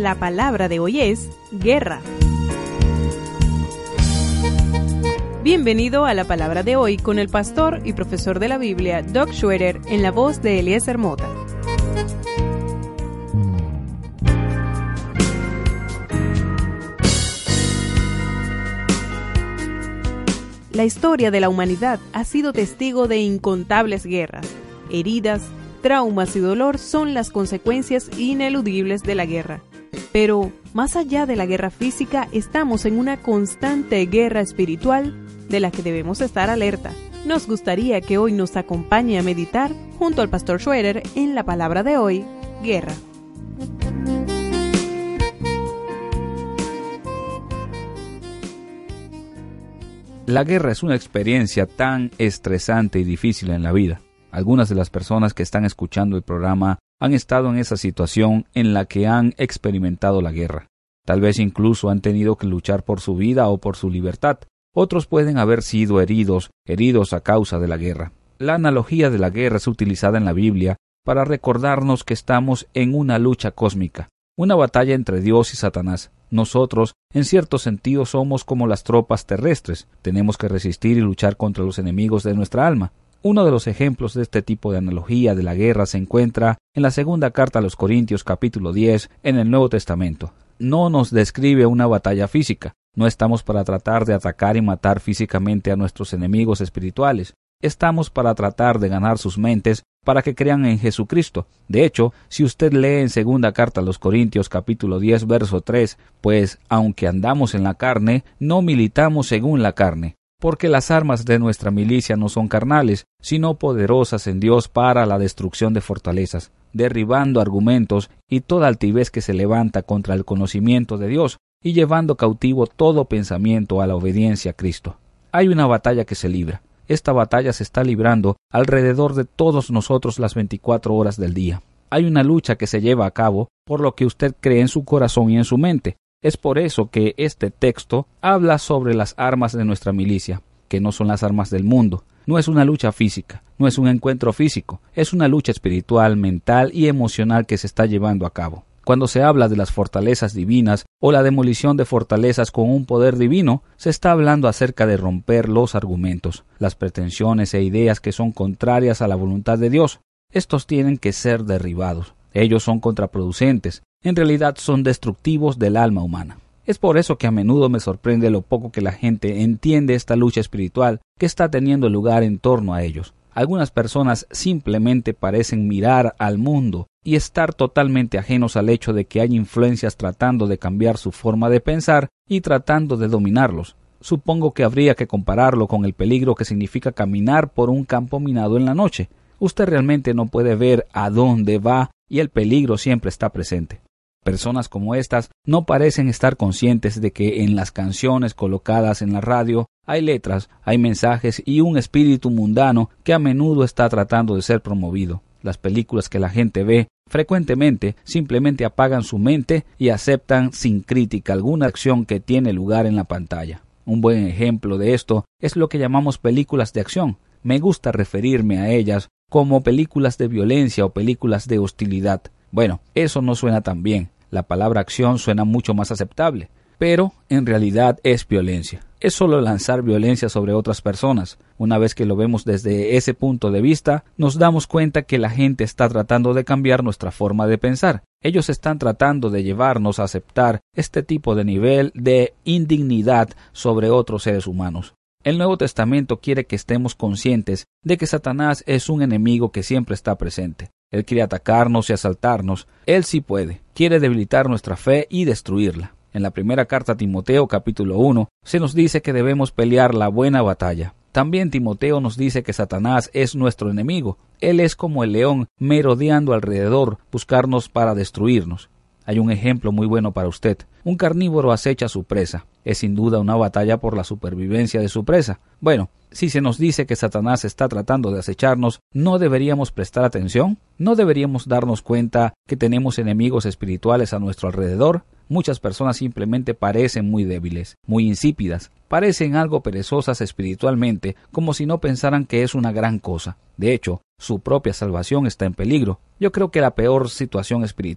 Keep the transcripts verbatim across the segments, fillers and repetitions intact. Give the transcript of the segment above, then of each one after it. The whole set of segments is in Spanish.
La palabra de hoy es guerra. Bienvenido a la palabra de hoy con el pastor y profesor de la Biblia, Doug Schroeder, en la voz de Eliezer Mota. La historia de la humanidad ha sido testigo de incontables guerras. Heridas, traumas y dolor son las consecuencias ineludibles de la guerra. Pero, más allá de la guerra física, estamos en una constante guerra espiritual de la que debemos estar alerta. Nos gustaría que hoy nos acompañe a meditar junto al pastor Schroeder en la palabra de hoy, guerra. La guerra es una experiencia tan estresante y difícil en la vida. Algunas de las personas que están escuchando el programa han estado en esa situación en la que han experimentado la guerra. Tal vez incluso han tenido que luchar por su vida o por su libertad. Otros pueden haber sido heridos, heridos a causa de la guerra. La analogía de la guerra es utilizada en la Biblia para recordarnos que estamos en una lucha cósmica, una batalla entre Dios y Satanás. Nosotros, en cierto sentido, somos como las tropas terrestres. Tenemos que resistir y luchar contra los enemigos de nuestra alma. Uno de los ejemplos de este tipo de analogía de la guerra se encuentra en la segunda carta a los Corintios capítulo diez en el Nuevo Testamento. No nos describe una batalla física. No estamos para tratar de atacar y matar físicamente a nuestros enemigos espirituales. Estamos para tratar de ganar sus mentes para que crean en Jesucristo. De hecho, si usted lee en segunda carta a los Corintios capítulo diez verso tres, pues aunque andamos en la carne, no militamos según la carne, porque las armas de nuestra milicia no son carnales, sino poderosas en Dios para la destrucción de fortalezas, derribando argumentos y toda altivez que se levanta contra el conocimiento de Dios, y llevando cautivo todo pensamiento a la obediencia a Cristo. Hay una batalla que se libra. Esta batalla se está librando alrededor de todos nosotros las veinticuatro horas del día. Hay una lucha que se lleva a cabo por lo que usted cree en su corazón y en su mente. Es por eso que este texto habla sobre las armas de nuestra milicia, que no son las armas del mundo. No es una lucha física, no es un encuentro físico, es una lucha espiritual, mental y emocional que se está llevando a cabo. Cuando se habla de las fortalezas divinas o la demolición de fortalezas con un poder divino, se está hablando acerca de romper los argumentos, las pretensiones e ideas que son contrarias a la voluntad de Dios. Estos tienen que ser derribados. Ellos son contraproducentes. En realidad son destructivos del alma humana. Es por eso que a menudo me sorprende lo poco que la gente entiende esta lucha espiritual que está teniendo lugar en torno a ellos. Algunas personas simplemente parecen mirar al mundo y estar totalmente ajenos al hecho de que hay influencias tratando de cambiar su forma de pensar y tratando de dominarlos. Supongo que habría que compararlo con el peligro que significa caminar por un campo minado en la noche. Usted realmente no puede ver a dónde va y el peligro siempre está presente. Personas como estas no parecen estar conscientes de que en las canciones colocadas en la radio hay letras, hay mensajes y un espíritu mundano que a menudo está tratando de ser promovido. Las películas que la gente ve frecuentemente simplemente apagan su mente y aceptan sin crítica alguna acción que tiene lugar en la pantalla. Un buen ejemplo de esto es lo que llamamos películas de acción. Me gusta referirme a ellas como películas de violencia o películas de hostilidad. Bueno, eso no suena tan bien. La palabra acción suena mucho más aceptable, pero en realidad es violencia. Es solo lanzar violencia sobre otras personas. Una vez que lo vemos desde ese punto de vista, nos damos cuenta que la gente está tratando de cambiar nuestra forma de pensar. Ellos están tratando de llevarnos a aceptar este tipo de nivel de indignidad sobre otros seres humanos. El Nuevo Testamento quiere que estemos conscientes de que Satanás es un enemigo que siempre está presente. Él quiere atacarnos y asaltarnos. Él sí puede. Quiere debilitar nuestra fe y destruirla. En la primera carta a Timoteo, capítulo uno, se nos dice que debemos pelear la buena batalla. También Timoteo nos dice que Satanás es nuestro enemigo. Él es como el león merodeando alrededor, buscarnos para destruirnos. Hay un ejemplo muy bueno para usted. Un carnívoro acecha a su presa. Es sin duda una batalla por la supervivencia de su presa. Bueno, si se nos dice que Satanás está tratando de acecharnos, ¿no deberíamos prestar atención? ¿No deberíamos darnos cuenta que tenemos enemigos espirituales a nuestro alrededor? Muchas personas simplemente parecen muy débiles, muy insípidas, parecen algo perezosas espiritualmente, como si no pensaran que es una gran cosa. De hecho, su propia salvación está en peligro. Yo creo que la peor situación espiritual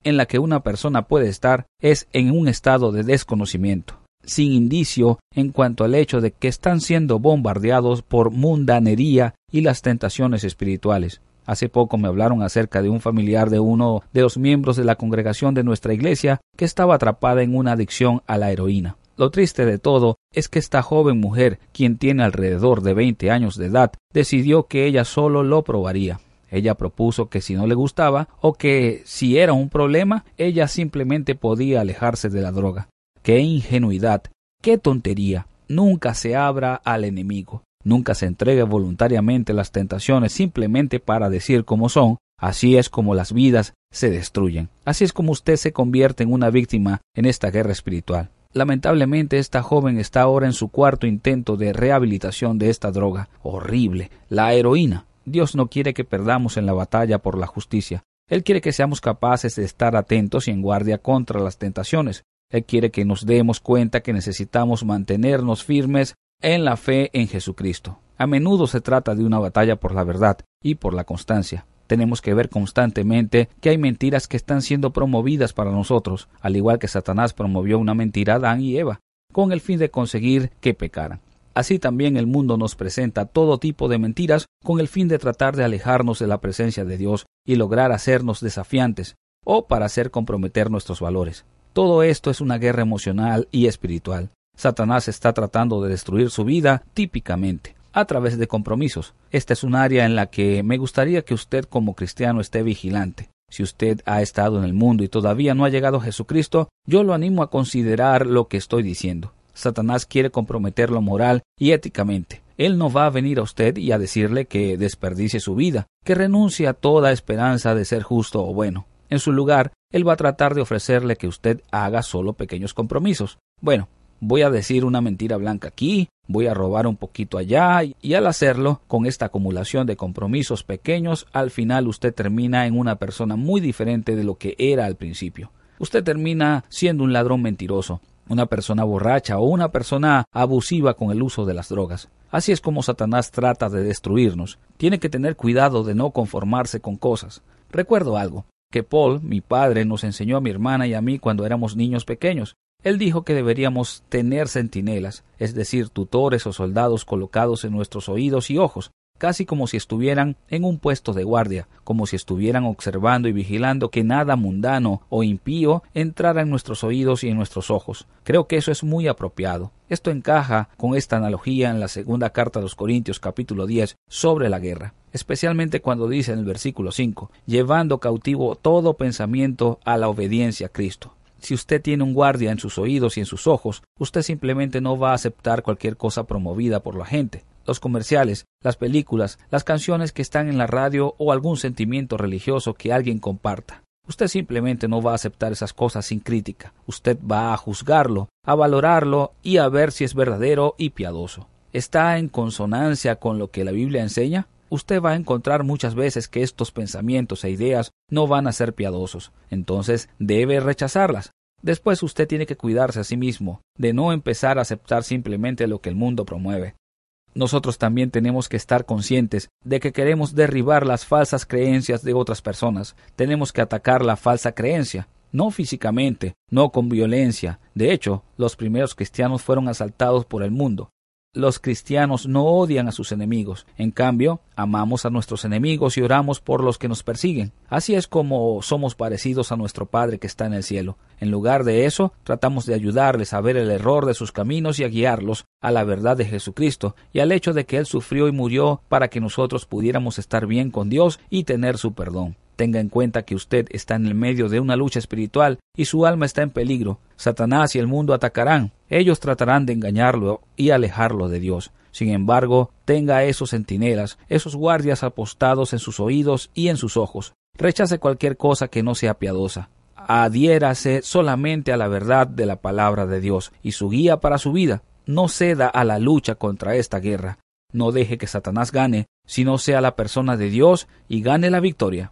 en la que una persona puede estar es en un estado de desconocimiento, sin indicio en cuanto al hecho de que están siendo bombardeados por mundanería y las tentaciones espirituales. Hace poco me hablaron acerca de un familiar de uno de los miembros de la congregación de nuestra iglesia que estaba atrapada en una adicción a la heroína. Lo triste de todo es que esta joven mujer, quien tiene alrededor de veinte años de edad, decidió que ella solo lo probaría. Ella propuso que si no le gustaba o que si era un problema, ella simplemente podía alejarse de la droga. ¡Qué ingenuidad! ¡Qué tontería! Nunca se abra al enemigo. Nunca se entregue voluntariamente a las tentaciones simplemente para decir cómo son. Así es como las vidas se destruyen. Así es como usted se convierte en una víctima en esta guerra espiritual. Lamentablemente esta joven está ahora en su cuarto intento de rehabilitación de esta droga. Horrible. La heroína. Dios no quiere que perdamos en la batalla por la justicia. Él quiere que seamos capaces de estar atentos y en guardia contra las tentaciones. Él quiere que nos demos cuenta que necesitamos mantenernos firmes en la fe en Jesucristo. A menudo se trata de una batalla por la verdad y por la constancia. Tenemos que ver constantemente que hay mentiras que están siendo promovidas para nosotros, al igual que Satanás promovió una mentira a Adán y Eva, con el fin de conseguir que pecaran. Así también el mundo nos presenta todo tipo de mentiras con el fin de tratar de alejarnos de la presencia de Dios y lograr hacernos desafiantes o para hacer comprometer nuestros valores. Todo esto es una guerra emocional y espiritual. Satanás está tratando de destruir su vida típicamente a través de compromisos. Esta es un área en la que me gustaría que usted como cristiano esté vigilante. Si usted ha estado en el mundo y todavía no ha llegado a Jesucristo, yo lo animo a considerar lo que estoy diciendo. Satanás quiere comprometerlo moral y éticamente. Él no va a venir a usted y a decirle que desperdicie su vida, que renuncie a toda esperanza de ser justo o bueno. En su lugar, él va a tratar de ofrecerle que usted haga solo pequeños compromisos. Bueno, voy a decir una mentira blanca aquí, voy a robar un poquito allá, y al hacerlo, con esta acumulación de compromisos pequeños, al final usted termina en una persona muy diferente de lo que era al principio. Usted termina siendo un ladrón mentiroso, una persona borracha o una persona abusiva con el uso de las drogas. Así es como Satanás trata de destruirnos. Tiene que tener cuidado de no conformarse con cosas. Recuerdo algo que Paul, mi padre, nos enseñó a mi hermana y a mí cuando éramos niños pequeños. Él dijo que deberíamos tener centinelas, es decir, tutores o soldados colocados en nuestros oídos y ojos, casi como si estuvieran en un puesto de guardia, como si estuvieran observando y vigilando que nada mundano o impío entrara en nuestros oídos y en nuestros ojos. Creo que eso es muy apropiado. Esto encaja con esta analogía en la segunda carta a los Corintios capítulo diez sobre la guerra, especialmente cuando dice en el versículo cinco, llevando cautivo todo pensamiento a la obediencia a Cristo. Si usted tiene un guardia en sus oídos y en sus ojos, usted simplemente no va a aceptar cualquier cosa promovida por la gente. Los comerciales, las películas, las canciones que están en la radio o algún sentimiento religioso que alguien comparta. Usted simplemente no va a aceptar esas cosas sin crítica. Usted va a juzgarlo, a valorarlo y a ver si es verdadero y piadoso. ¿Está en consonancia con lo que la Biblia enseña? Usted va a encontrar muchas veces que estos pensamientos e ideas no van a ser piadosos. Entonces debe rechazarlas. Después usted tiene que cuidarse a sí mismo de no empezar a aceptar simplemente lo que el mundo promueve. Nosotros también tenemos que estar conscientes de que queremos derribar las falsas creencias de otras personas. Tenemos que atacar la falsa creencia, no físicamente, no con violencia. De hecho, los primeros cristianos fueron asaltados por el mundo. Los cristianos no odian a sus enemigos. En cambio, amamos a nuestros enemigos y oramos por los que nos persiguen. Así es como somos parecidos a nuestro Padre que está en el cielo. En lugar de eso, tratamos de ayudarles a ver el error de sus caminos y a guiarlos a la verdad de Jesucristo y al hecho de que Él sufrió y murió para que nosotros pudiéramos estar bien con Dios y tener su perdón. Tenga en cuenta que usted está en el medio de una lucha espiritual y su alma está en peligro. Satanás y el mundo atacarán. Ellos tratarán de engañarlo y alejarlo de Dios. Sin embargo, tenga esos centinelas, esos guardias apostados en sus oídos y en sus ojos. Rechace cualquier cosa que no sea piadosa. Adhiérase solamente a la verdad de la palabra de Dios y su guía para su vida. No ceda a la lucha contra esta guerra. No deje que Satanás gane, sino sea la persona de Dios y gane la victoria.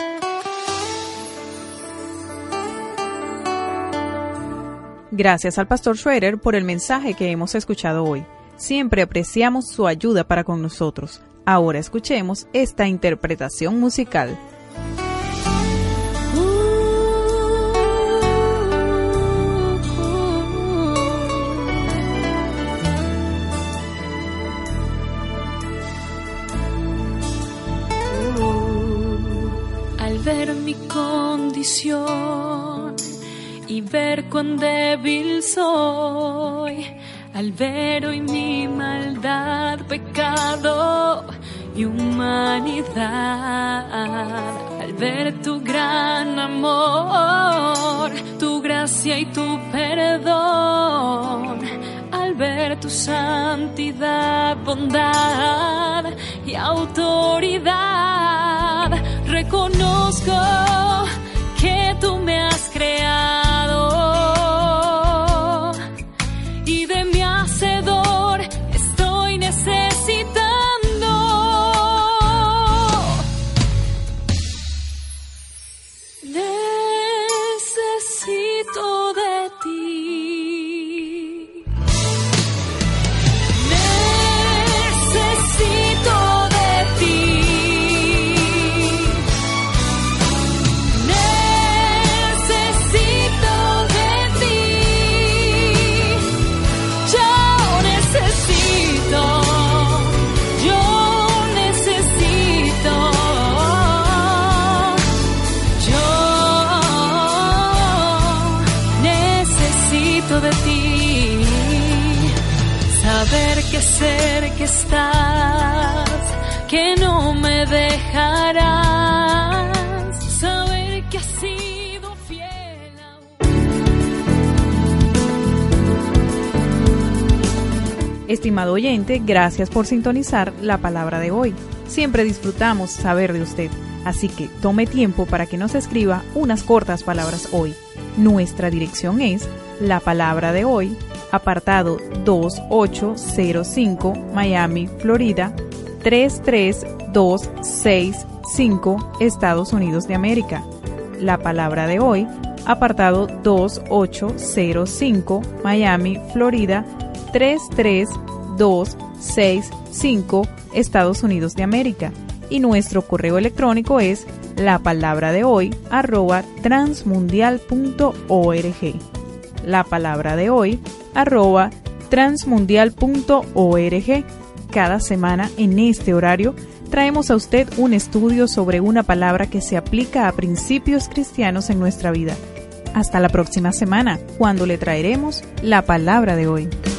Gracias al pastor Schroeder por el mensaje que hemos escuchado hoy. Siempre apreciamos su ayuda para con nosotros. Ahora escuchemos esta interpretación musical. Uh, ver mi condición y ver cuán débil soy, al ver hoy mi maldad, pecado y humanidad, al ver tu gran amor, tu gracia y tu perdón, al ver tu santidad, bondad y autoridad, reconozco que tú me has creado y de mi hacedor estoy necesitando. Necesito de ti. Necesito de ti. Necesito de ti. Yo necesito. Yo necesito. Yo necesito de ti. Saber que cerca estás, que no me dejarás. Saber que has sido fiel aún. Estimado oyente, gracias por sintonizar la palabra de hoy. Siempre disfrutamos saber de usted, así que tome tiempo para que nos escriba unas cortas palabras hoy. Nuestra dirección es La Palabra de Hoy, apartado dos ocho cero cinco, Miami, Florida, tres tres dos seis cinco, Estados Unidos de América. La Palabra de Hoy, apartado dos ocho cero cinco, Miami, Florida, tres tres dos seis cinco, Estados Unidos de América. Y nuestro correo electrónico es lapalabradehoy arroba transmundial punto org. La palabra de hoy arroba transmundial punto org. Cada semana en este horario traemos a usted un estudio sobre una palabra que se aplica a principios cristianos en nuestra vida. Hasta la próxima semana, cuando le traeremos la palabra de hoy.